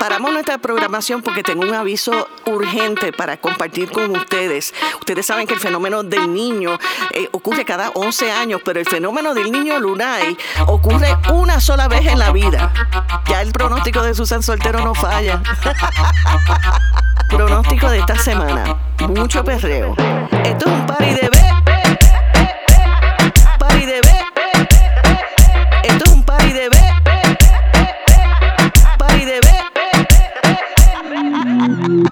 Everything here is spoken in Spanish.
Paramos nuestra programación porque tengo un aviso urgente para compartir con ustedes. Ustedes saben que el fenómeno del niño ocurre cada 11 años, pero el fenómeno del niño Lunay ocurre una sola vez en la vida. Ya el pronóstico de Susan Soltero no falla. Pronóstico de esta semana: mucho perreo. Esto es un party